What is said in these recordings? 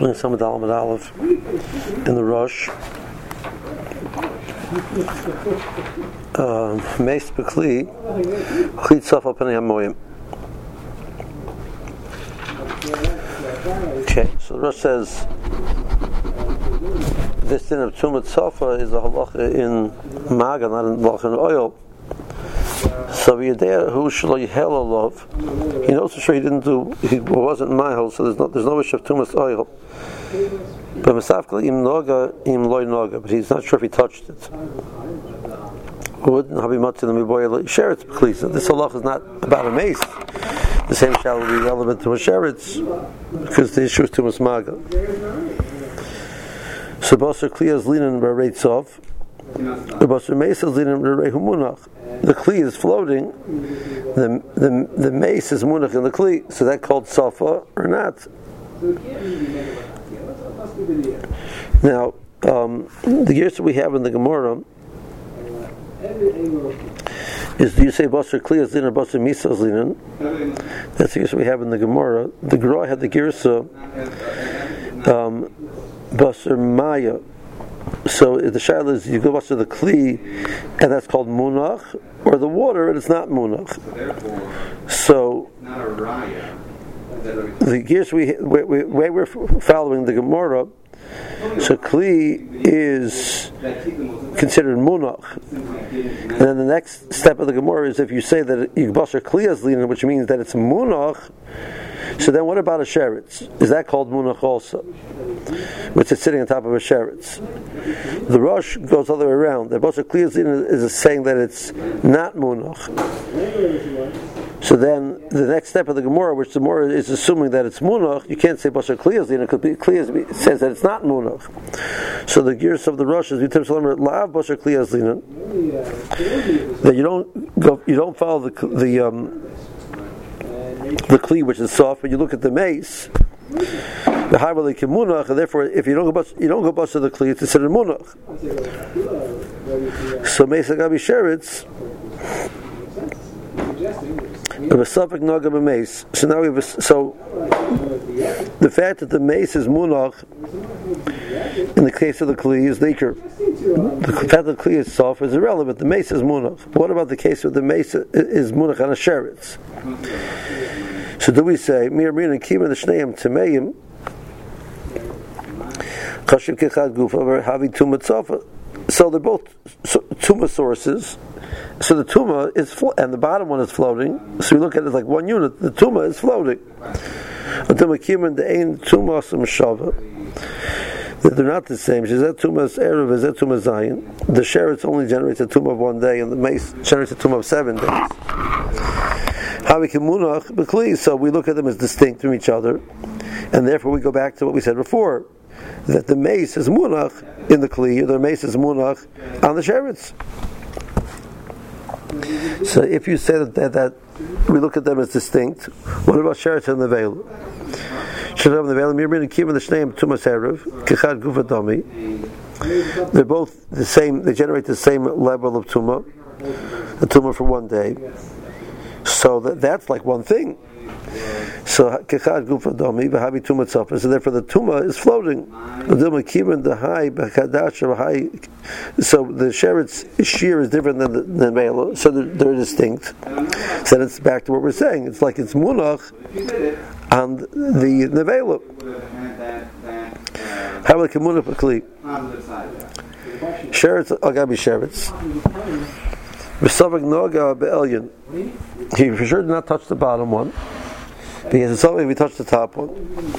doing some of the Almad Aleph in the Rosh. Meis Bekli, Chlit Sofa Panei Hamoyim. Okay, so the Rosh says this din of Tumat Sofa is a halacha in Maga, not in halacha in oil. So Yedea who shlo yihel alav, he knows for sure he wasn't mahel, so there's no issue of Tumas oil. But Masafkal im noga im loy noga, but he's not sure if he touched it. Wouldn't have much in the miboy sheretz b'kli. So this halacha is not about a mace. The same shall be relevant to a sheretz because the issue is Tumas maga. So Basar Kli is linen b'reitzov. The Basar mace is linen b'rei humunach. The kli is floating. The mace is munach in the kli. So that called safa or not? Now, the years that we have in the Gemara is, do you say basar kli is linen or basar misa is linen? That's the years that we have in the Gemara. The Gra had the girsa basar maya. So the shaila is you go to the kli, and that's called munach, or the water, and it's not munach. So the gears we're following the Gemara. So kli is considered munach, and then the next step of the Gemara is if you say that yigbasher kli is linen, which means that it's munach. So then what about a sheretz? Is that called munach also? Which is sitting on top of a sheretz. The Rosh goes all the way around. The basar kli is saying that it's not munach. So then the next step of the Gemara, which the Gemara is assuming that it's munach, you can't say basar kli is linen, because kli says that it's not munach. So the gears of the Rosh is lav basar kli is linen. That you don't follow the kli which is soft, but you look at the mace, the high munach, and therefore if you don't go bust to the kli, it's considered munach. So mace agabi sheretz, of a suffix naga b'mace. So now we have the fact that the mace is munach in the case of the kli is leaker. The fact that the kli is soft is irrelevant. The mace is munach. What about the case where the mace is munach on a sheretz? So do we say mir and kima the shneim tameim chashiv kechad gufa or havi tuma tzafa? So they're both tuma sources. So the tuma is and the bottom one is floating. So we look at it like one unit. The tuma is floating. Until kima the ain tuma some shava. They're not the same. Shezet tumas erev, shezet tumas zayin. The sheretz only generates a tuma of 1 day, and the mace generates a tuma of 7 days. So we look at them as distinct from each other, and therefore we go back to what we said before, that the mace is munach in the kli, or the mace is munach on the sheretz. So if you say that we look at them as distinct, what about sheretz and the veil? They're both the same. They generate the same level of tuma, the tuma for 1 day. So that's like one thing. So kechad gufa domi v'havi tuma tzafah. So therefore the tuma is floating. So the sheretz shear is different than the veil. So they're distinct. So it's back to what we're saying. It's like it's munach and the nevela. How like a munach b'kli? Sheretz agabi sheretz. V'savak noga be'elyon. He for sure did not touch the bottom one, because it's only if we touch the top one.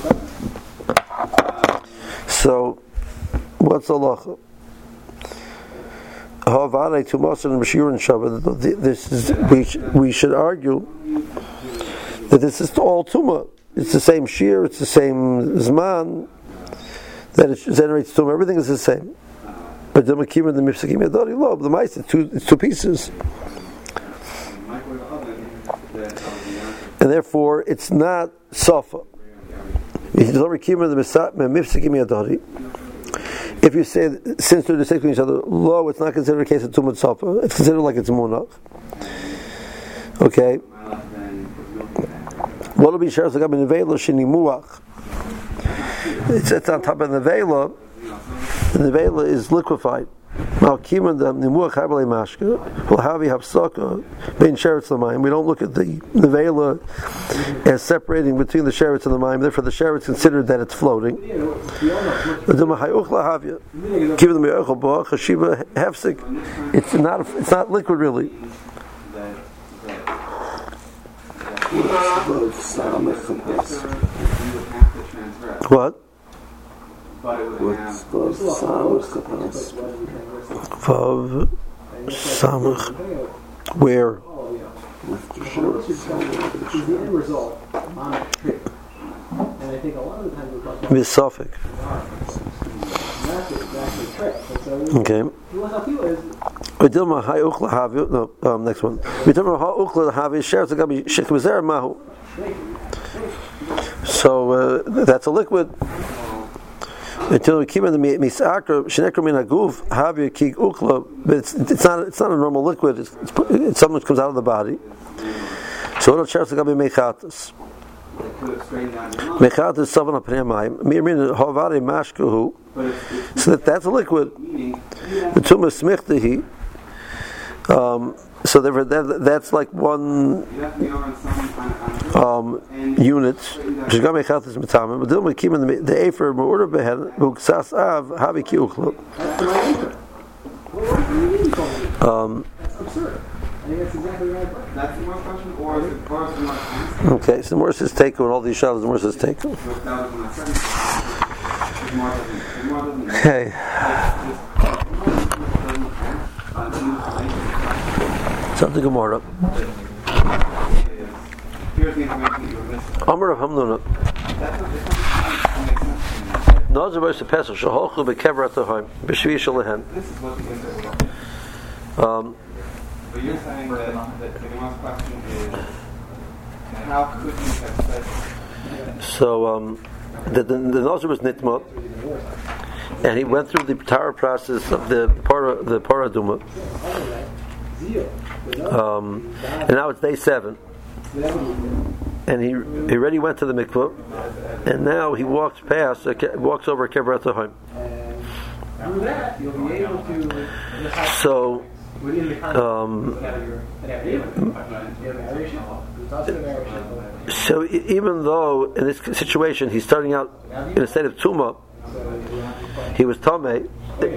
So, what's halacha? Ha'avadei tumasan and b'shir and shabbat. This is we should argue that this is all tuma. It's the same shear. It's the same zman that it generates tuma. Everything is the same. But the makim and the mifsakim yadari lo. The mice it's two pieces. And therefore, it's not safa. If you say, since they're distinct from each other, lo, it's not considered a case of tumut safa. It's considered like it's munach. Okay. What will be shares like in nevela sheni muach? it's on top of the nevela, and the nevela is liquefied. We don't look at the nevela as separating between the sheretz and the mayim. Therefore, the sheretz considered that it's floating. It's not liquid really. What? What's the samach? Vav samach. Where? Misafik. Okay. No, next one. So that's a liquid. Until we keep in the misakra shenekra min haguf havir kig ukla, but it's not a normal liquid. It's something which comes out of the body. So what shares the gabi mechatas? Mechatas savan apnemayim. Mirmin havari mashkahu. So that's a liquid. The tumah smichtahi. So therefore, that's like one unit. Which is going to be mitamim. But then we keep in the afer me'urah behen v'uksas av havi ki ukla. That's absurd. I think that's exactly right. That's the more question, or is it more answer? Okay, so the more says take and all these shadows, the more says take. Okay. Something Gemara. Amar of Hamnuna. Nazir was the pesach shahochu bekever atahaim b'shvi shalahem. But you're saying that the Gemara's question is, how could you have said? So the Nazir was nitma, and he went through the entire process of the paraduma. And now it's day 7, and he already went to the mikvah, and now he walks over Kibrat Haim. So even though in this situation he's starting out in a state of tumah, he was tamei.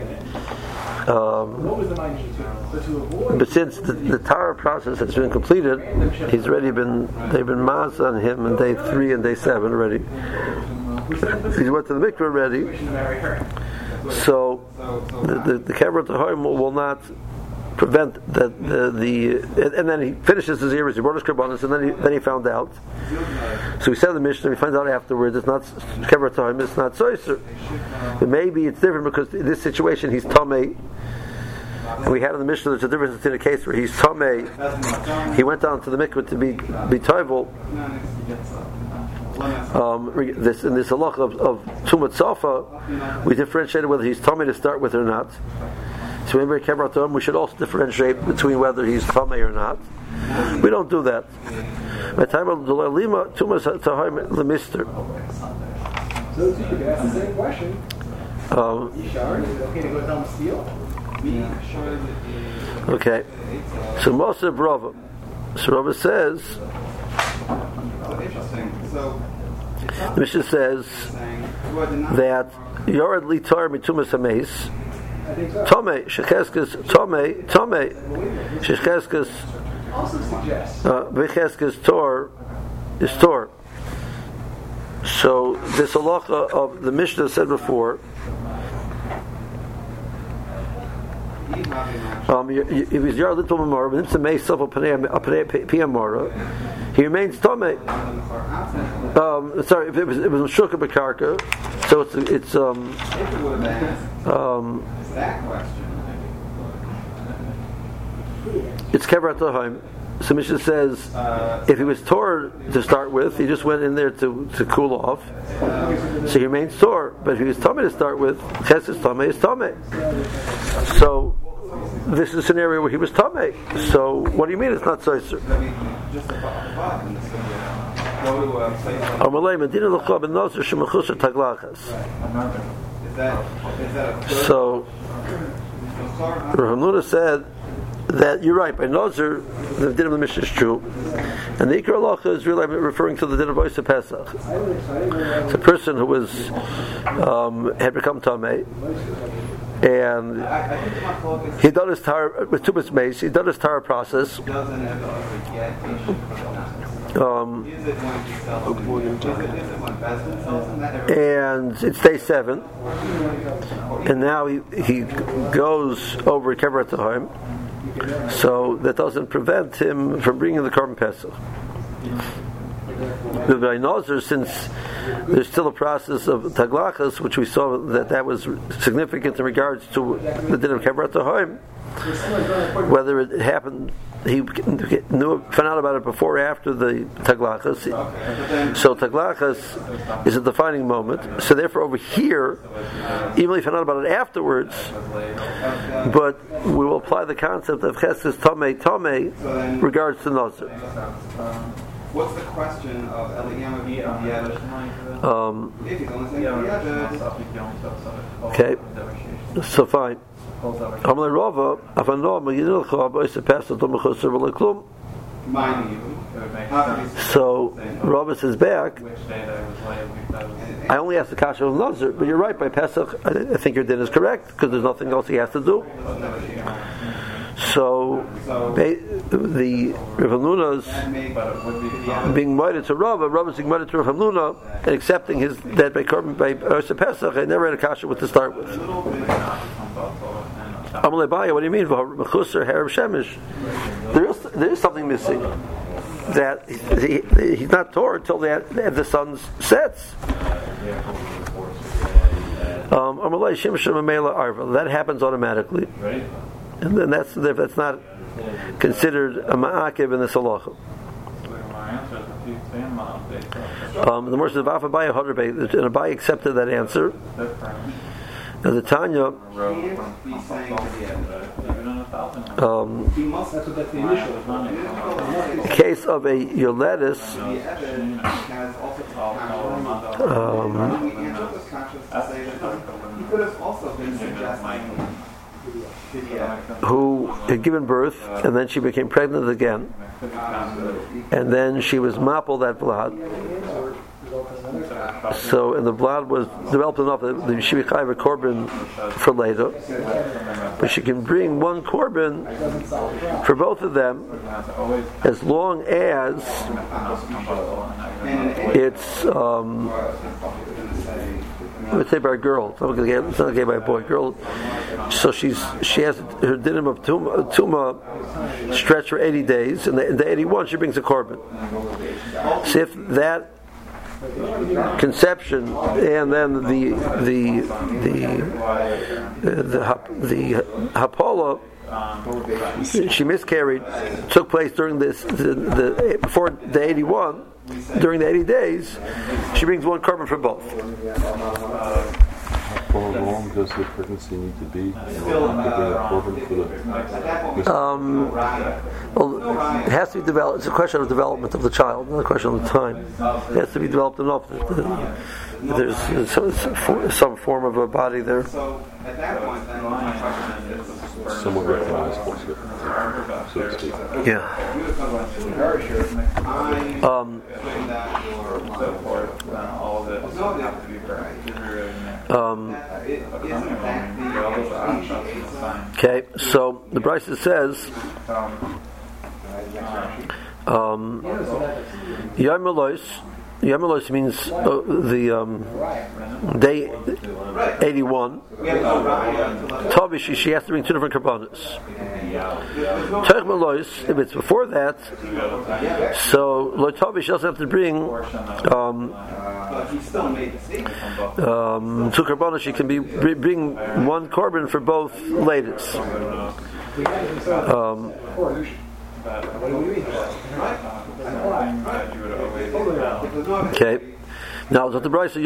But since the Torah process has been completed, they've been maz on him in day 3 and day 7 already. He went to the mikveh already. So the Kibrat Haim will not prevent and then he finishes his years, he brought his karbanos, and then he found out. So we said the Mishnah, we find out afterwards it's not Kibrat Haim, it's not soiser. But maybe it's different because in this situation he's tamei. And we had in the Mishnah there's a difference in a case where he's tamei. He went down to the mikveh to be toivel. This halacha of tumat safa, we differentiated whether he's tamei to start with or not. So when we're Kibrat Haim, we should also differentiate between whether he's tamei or not. We don't do that. By time of the lima tumas tahaim lemister. So you could ask the same question. Yishar, is it okay to go down the steel? Okay. So Moshe Rava. So Rava says, the Mishnah says that Yorad Litar Mitumas Hameis Tomei Shecheskas Tomei Shecheskas Also suggests Vecheskas Tor is Tor. So this halacha of the Mishnah said before, if he's Yar Little Mamara, but it's a May Self Piyamara, he remains Tomei. Sorry, if it was Shulka Bakarka, so it's it's Kibrat Haim. So Mishnah says if he was Tor to start with, he just went in there to cool off, so he remains Tor. But if he was Tomei to start with, Ches is Tomei is Tomei. So this is a scenario where he was Tomei. So what do you mean it's not Soiser? go to a place like Amalei Medina l'chol ben nozer shemachusar taglachas. is that a So Rav Hamnuna said that you're right. By nozer, the din of the Mishnah is true, and the Ikar Halacha is really referring to the din of Oisei Pesach. It's a person who was had become tamei, and he done his tar with Tumas Mace. He done his tar process. And it's day 7, and now he goes over Kevrat home, so that doesn't prevent him from bringing the Korban Pesach. By Nozer, since there's still a process of Taglachas, which we saw that was significant in regards to the din of Kevrat home, whether it happened, he found out about it before or after the Taglachas. So Taglachas is a defining moment. So therefore over here, even if he found out about it afterwards, but we will apply the concept of Chesed Tomei regards to Nazir. What's the question of Eliyahu Okay, so fine. So Rava says back, I only asked the kasha of Nazir, but you're right, by Pesach I think your din is correct because there's nothing else he has to do. So the Rav Hamnuna's being mighty to Rava's being mighty to Rav Hamnuna and accepting his that by Oisei Pesach, I never had a kasha with to start with. Amalei Baya, what do you mean? There is something missing. That he's not Torah until the sun sets. That happens automatically, and then that's not considered a ma'akev in the halacha. The Moshe of Abaye Hadrabei, and Abaye accepted that answer. Now the Tanya, case of a Yoledis, who had given birth and then she became pregnant again, and then she was mappal that blood. So, and the blood was developed enough that she became a korban for later, but she can bring one korban for both of them as long as it's let's say by a girl. It's not okay by a boy. Girl. So she has her dinim of tuma stretch for 80 days, and the 81 she brings a korban. So if that conception and then the hapola, she miscarried, took place during the before the 81. During the 80 days, she brings one korban for both. How long does the pregnancy need to be in order to bring a korban for the? Well, it has to be developed. It's a question of development of the child, not a question of the time. It has to be developed enough that there's some form of a body there. So at that point, then my question is somewhat recognizable, so to speak. Yeah. Okay, so the Brisa says Yom Elois. Yom Elois means day 81. Tavish, she has to bring 2 different karbanos. Teich Melois, if it's before that, so Lo Tavish doesn't have to bring 2 karbanos. She can bring 1 korban for both ladies. Okay. Now, the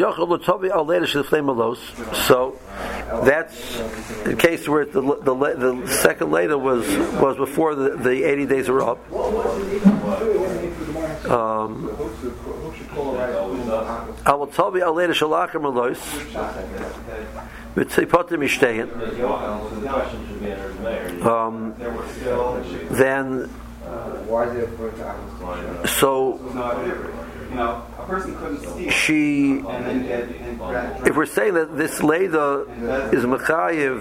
so that's the case where the second later was before the 80 days were up. I will tell you Aleda Shalachim Alois V'tzipotim Ishtein. Then so a person couldn't steal. She, if we're saying that this Leda is Mechayiv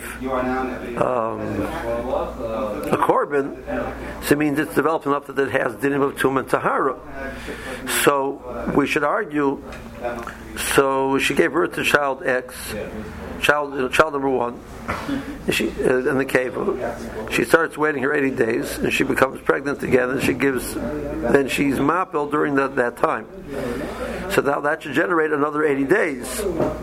a korban, so it means it's developed enough that it has dinim of Tum and Tahara. So we should argue. So she gave birth to child X, child number 1. She in the cave. She starts waiting her 80 days, and she becomes pregnant again, and she gives. Then she's mapel during that time. So now that should generate another 80 days.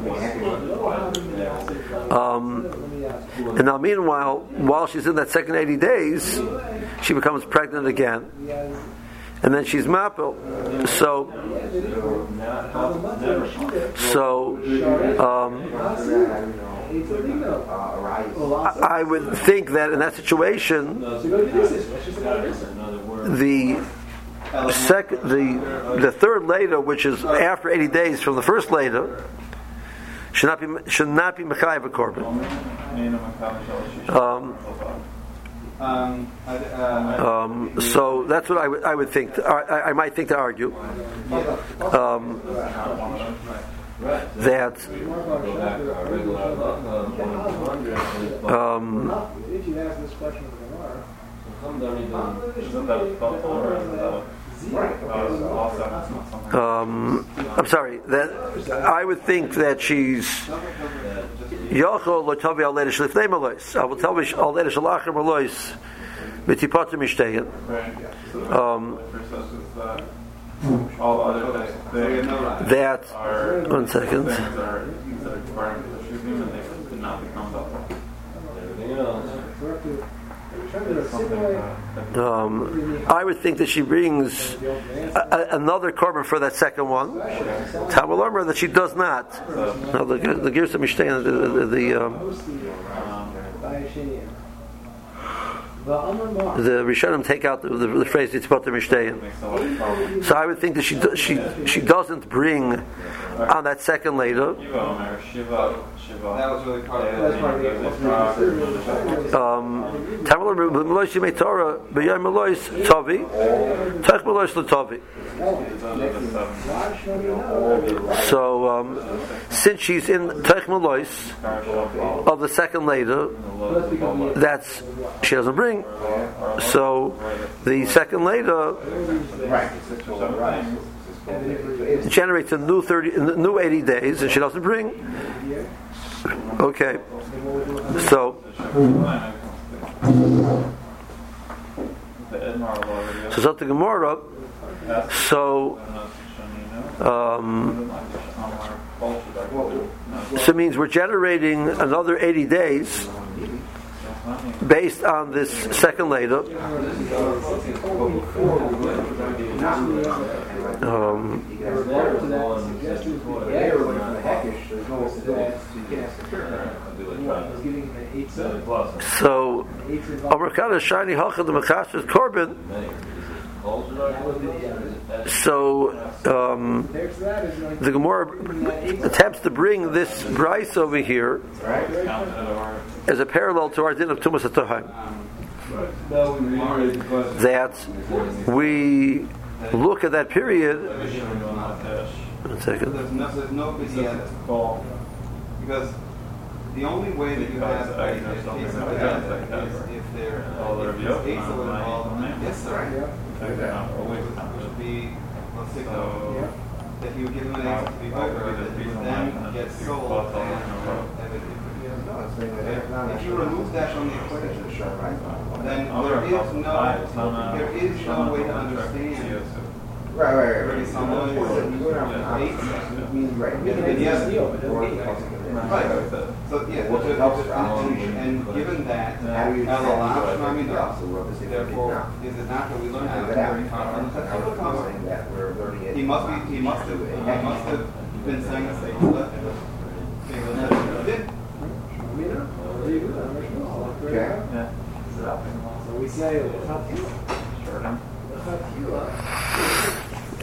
And now, meanwhile, while she's in that second 80 days, she becomes pregnant again. And then she's mapel. So I would think that in that situation, the third Leda, which is after 80 days from the first Leda, should not be Mechayiv a korban. So that's what I would think. I might think to argue that I'm sorry. That I would think that she's Yochol Lotavi Al Leda Shlifnei Malois. I will tell me Al Leda Shalachim Malois V'tipatim Ishtein. That 1 second. I would think that she brings another korban for that second one. Tamal Omer that she does not. Now the Girsa Mishtein, the Rishonim take out the phrase Yitzpotim Mishtein. So I would think that she doesn't bring on that second later. That was really part of So since she's in Teich Melois of the second later, that's she doesn't bring. So the second later generates a new 80 days, and she doesn't bring. Okay, so the Gemara. So it means we're generating another 80 days based on this second later. So, Amrakada Shani Halcha the Mechasher's Korban. So the Gemara attempts to bring this Bryce over here as a parallel to our din of Tumas HaTohaim. That we look at that period. 1 second. There's no because the only way that you have a case of is if there is involved. Yes, sir. Would be, let's say, that he would give him an exit to be over, that he would then get sold, and if you remove that from the equation, then there is no way to understand. Right. So and given that, therefore, is it not that we learn how to very He must have been saying the same stuff. Okay. So we say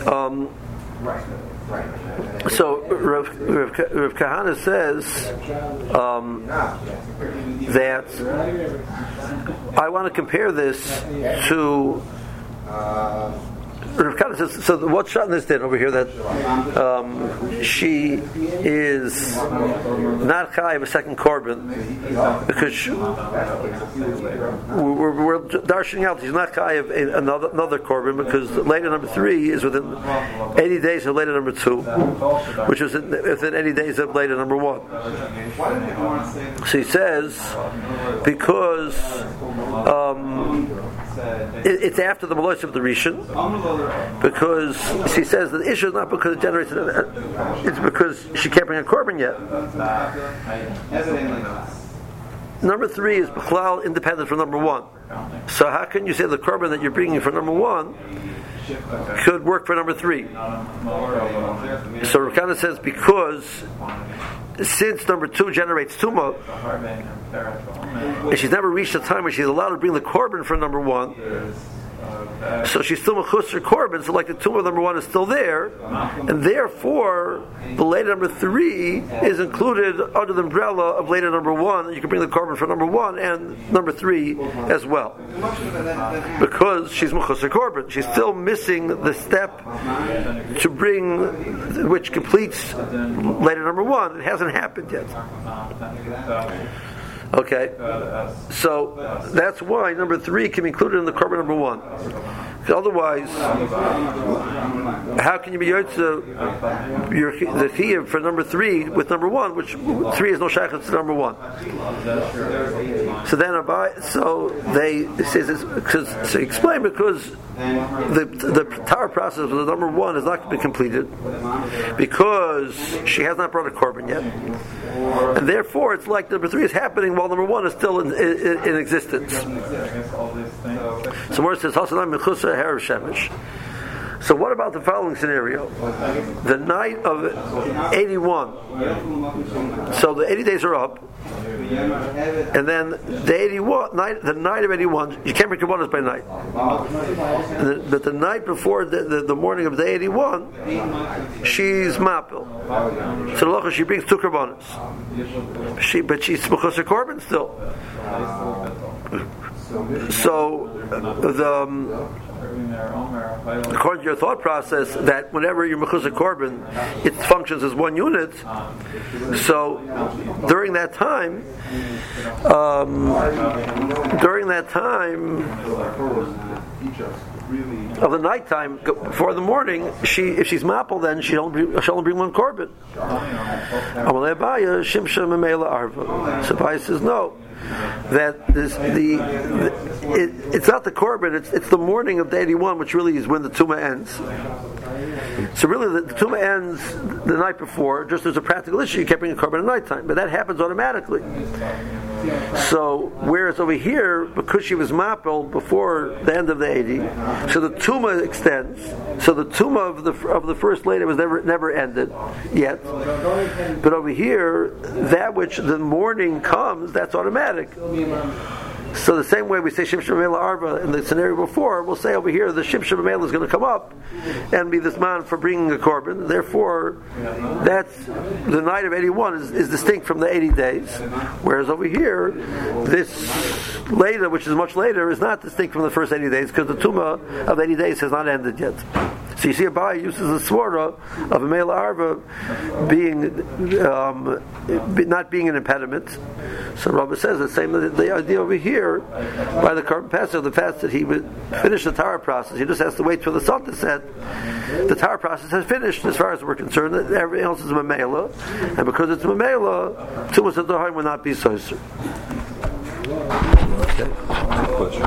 Rav Kahana says that I want to compare this to. Rav Kahana says, so what's shot in this din over here that she is not chai of a second korban because we're darshing out she's not chai of another korban because later number 3 is within 80 days of later number 2, which is within 80 days of later number 1. So he says because it's after the Malois of the Rishon, because she says that the issue is not because it generates it's because she can't bring a korban yet. Number 3 is B'chlal independent from number 1. So how can you say the korban that you're bringing for number 1 could work for number 3? So Rav Kahana says because since number 2 generates tumah, and she's never reached a time where she's allowed to bring the korban for number 1, so she's still mechusar korban, so like the tumah of number 1 is still there, and therefore the later number 3 is included under the umbrella of later number 1, and you can bring the korban for number 1 and number 3 as well. Because she's mechusar korban, she's still missing the step to bring, which completes later number 1. It hasn't happened yet. Okay, so that's why number 3 can be included in the korban number 1. Otherwise, how can you be yotze the chiyuv for number 3 with number 1, which 3 is no shaykhut to number 1? So then, they say this to explain because the Torah process of the number 1 is not going to be completed because she has not brought a korban yet, and therefore it's like number 3 is happening while number 1 is still in existence. So where it says Hasanam Mechusa Herav Shemesh. So what about the following scenario? The night of 81. So the 80 days are up, and then the night of 81, you can't bring Kabbalas by night. But the night before the morning of day 81, she's mapil. So the locha she brings 2 Kabbalas. But she's mechusar korban still. So according to your thought process, that whenever you're mechusar korban, it functions as one unit. So during that time, of the nighttime before the morning, if she's mapel, then she'll only bring 1 korban. Amalei Abaya Shimsha Memela Arva. So Abaya says no. That it's not the korban, it's the morning of day 81, which really is when the tumah ends. So really the tumah ends the night before. Just as a practical issue, you can't bring a korban at nighttime, but that happens automatically. So whereas over here, because she was mapel before the end of the 80, so the tumah extends. So the tumah of the first later was never ended yet. But over here, that which the morning comes, that's automatic. So the same way we say Shimshon B'Meila Arba in the scenario before, we'll say over here the Shimshon B'Meila is going to come up and be this man for bringing a korban. Therefore, that's the night of 81 is distinct from the 80 days. Whereas over here, this later, which is much later, is not distinct from the first 80 days because the tumah of 80 days has not ended yet. So you see, Abai uses the svara of a Meila Arba being not being an impediment. So Rabbi says the same. The idea over here by the korban passer, the fact that he would finish the Torah process, he just has to wait for the sun to set. The Torah process has finished as far as we're concerned. Everything else is Mamela, and because it's Mamela, Tumas Adohaim will not be Soser. Okay.